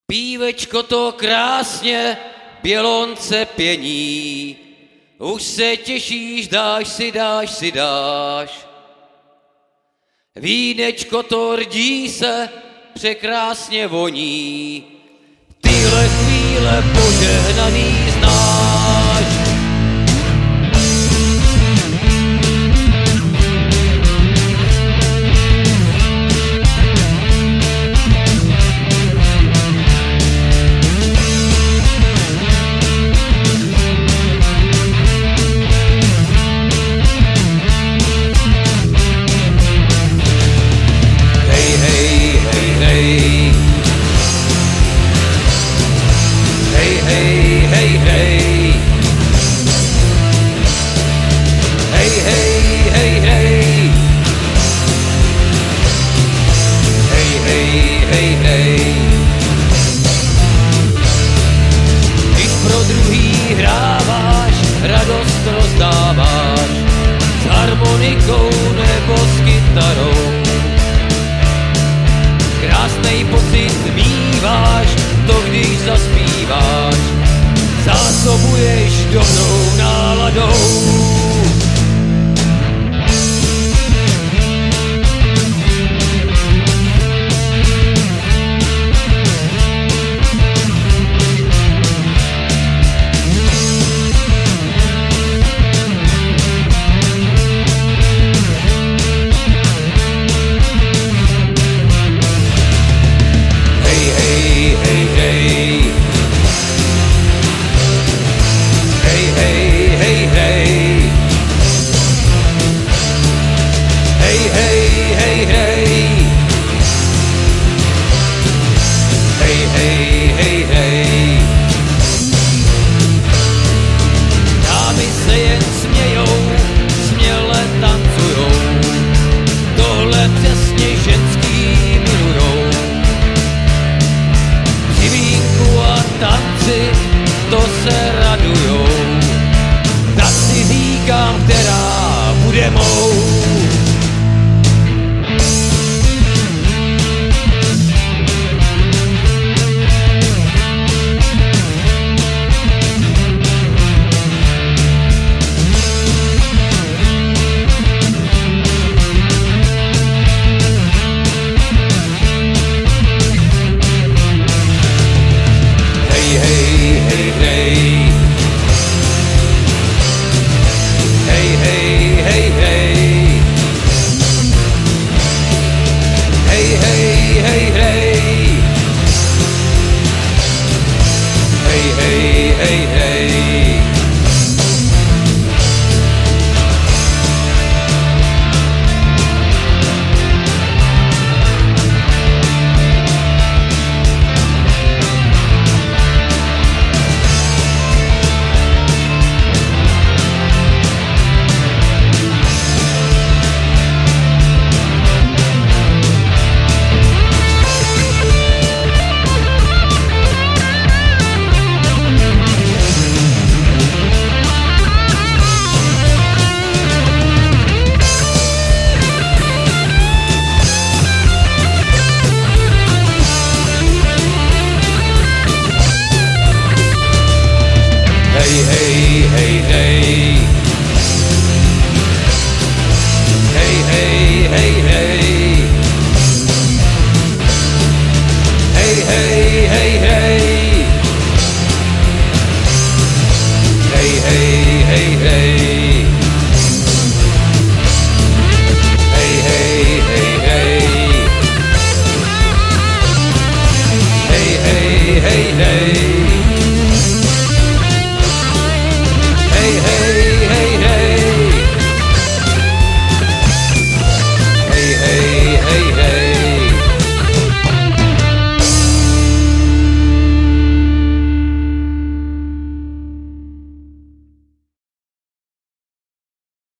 Pívečko to krásně bělonce pění, už se těšíš, dáš si. Vínečko to rdí se, překrásně voní, tyhle chvíle požehnaný znáš. Když pro druhý hráváš, radost rozdáváš, s harmonikou nebo s kytarou. Krásnej pocit míváš, to když zaspíváš, zásobuješ dobrou náladou. Dámy se jen smějou, směle tancujou, tohle přesně ženský milujou. Při vínku a tanci, to se radujou, tak si říkám, která bude mou. Hey, hey, hey.